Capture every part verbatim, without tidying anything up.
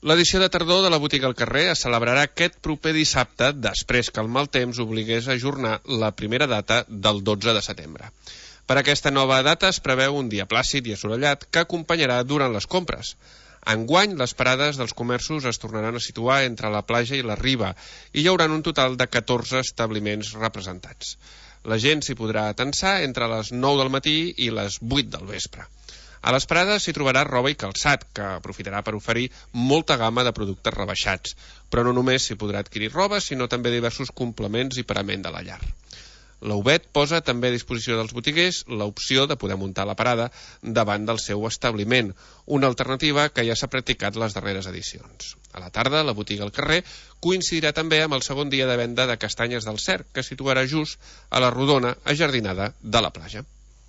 L'edició de tardor de la Botiga al carrer es celebrarà aquest proper dissabte, després que el mal temps obligués a ajornar la primera data del dotze de setembre. Per aquesta nova data es preveu un dia plàcid i assolellat que acompanyarà durant les compres. Enguany, les parades dels comerços es tornaran a situar entre la platja i la riba i hi haurà un total de catorze establiments representats. La gent s'hi podrà atensar entre les nou del matí i les vuit del vespre. A les parades s'hi trobarà roba i calçat, que aprofitarà per oferir molta gamma de productes rebaixats. Però no només s'hi podrà adquirir roba, sinó també diversos complements i parament de la llar. La U B E T posa també a disposició dels botiguers l'opció de poder muntar la parada davant del seu establiment, una alternativa que ja s'ha practicat les darreres edicions. A la tarda, la botiga al carrer coincidirà també amb el segon dia de venda de castanyes del Cerc, que situarà just a la rodona ajardinada de la platja.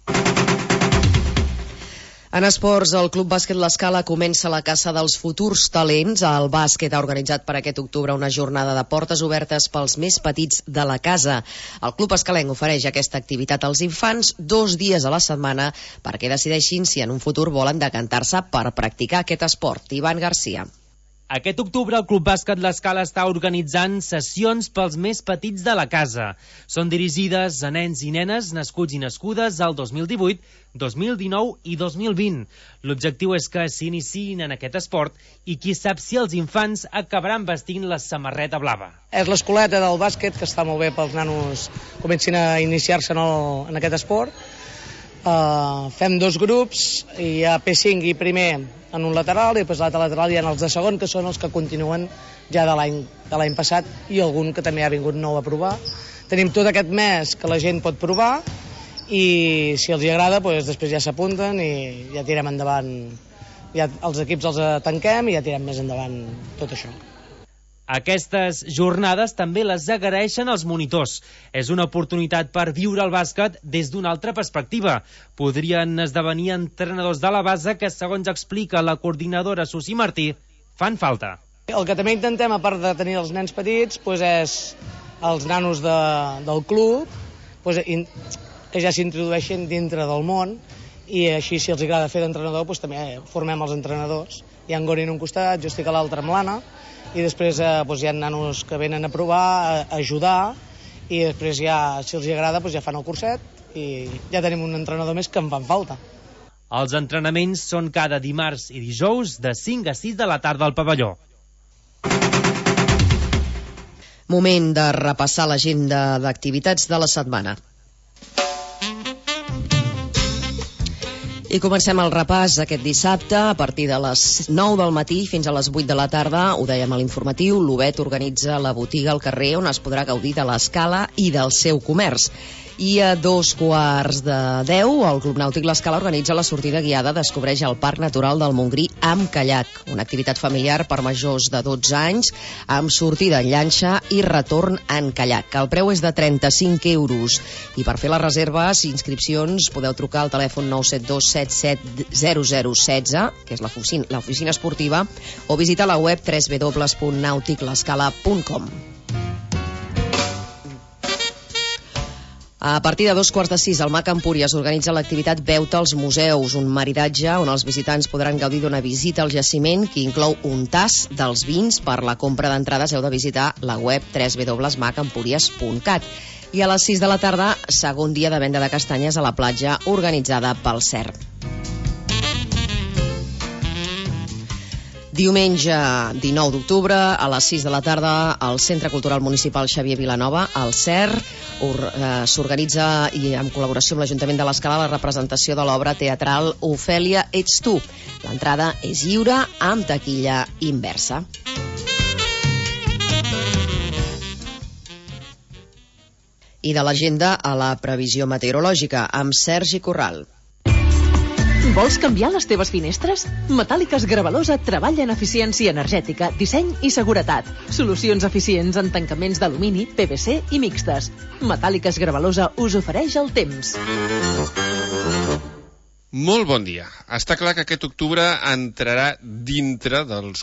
En esports, el Club Bàsquet L'Escala comença la caça dels futurs talents. El bàsquet ha organitzat per aquest octubre una jornada de portes obertes pels més petits de la casa. El Club Escalenc ofereix aquesta activitat als infants dos dies a la setmana perquè decideixin si en un futur volen decantar-se per practicar aquest esport. Ivan Garcia. Aquest octubre el Club Bàsquet L'Escala està organitzant sessions pels més petits de la casa. Són dirigides a nens i nenes nascuts i nascudes al dos mil divuit, dos mil dinou i dos mil vint. L'objectiu és que s'iniciïn en aquest esport i qui sap si els infants acabaran vestint la samarreta blava. És l'escoleta del bàsquet que està molt bé pels nanos comencin a iniciar-se en, el, en aquest esport. Uh, fem dos grups, hi ha P cinc i primer en un lateral i després l'altre lateral hi ha els de segon, que són els que continuen ja de l'any de l'any passat i algun que també ha vingut nou a provar. Tenim tot aquest mes que la gent pot provar i si els hi agrada doncs després ja s'apunten i ja tirem endavant, ja els equips els tanquem i ja tirem més endavant tot això. Aquestes jornades també les agraeixen els monitors. És una oportunitat per viure el bàsquet des d'una altra perspectiva. Podrien esdevenir entrenadors de la base que, segons explica la coordinadora Susi Martí, fan falta. El que també intentem, a part de tenir els nens petits, doncs és els nanos de, del club doncs, in, que ja s'introdueixen dintre del món i així, si els agrada fer d'entrenador, doncs també formem els entrenadors. Hi ha en Gori en un costat, jo estic a l'altre amb l'Anna, i després eh, doncs hi ha nanos que venen a provar, a ajudar, i després ja, si els agrada, doncs ja fan el curset i ja tenim un entrenador més que en fan falta. Els entrenaments són cada dimarts i dijous de cinc a sis de la tarda al pavelló. Moment de repassar l'agenda d'activitats de la setmana. I comencem el repàs aquest dissabte a partir de les nou del matí fins a les vuit de la tarda. Ho dèiem a l'informatiu, l'U B E T organitza la botiga al carrer on es podrà gaudir de l'escala i del seu comerç. I a dos quarts de deu, el Club Nàutic L'Escala organitza la sortida guiada Descobreix el Parc Natural del Montgrí amb caiac, una activitat familiar per majors de dotze anys, amb sortida en llanxa i retorn en caiac. El preu és de trenta-cinc euros. I per fer les reserves i inscripcions podeu trucar al telèfon nou set dos set set zero zero un sis, que és l'oficina esportiva, o visitar la web w w w punt nàutic l'escala punt com. A partir de dos quarts de sis, al Mac Empúries organitza l'activitat Veu-te als museus, un maridatge on els visitants podran gaudir d'una visita al jaciment que inclou un tas dels vins. Per la compra d'entrades heu de visitar la web w w w punt mac empúries punt cat. I a les sis de la tarda, segon dia de venda de castanyes a la platja organitzada pel C E R. Diumenge dinou d'octubre, a les sis de la tarda, al Centre Cultural Municipal Xavier Vilanova, al C E R, s'organitza i en col·laboració amb l'Ajuntament de l'Escala la representació de l'obra teatral Ofèlia, ets tu. L'entrada és lliure amb taquilla inversa. I de l'agenda a la previsió meteorològica amb Sergi Corral. Vols canviar les teves finestres? Metàl·liques Gravalosa treballa en eficiència energètica, disseny i seguretat. Solucions eficients en tancaments d'alumini, P V C i mixtes. Metàl·liques Gravalosa us ofereix el temps. Molt bon dia. Està clar que aquest octubre entrarà dintre dels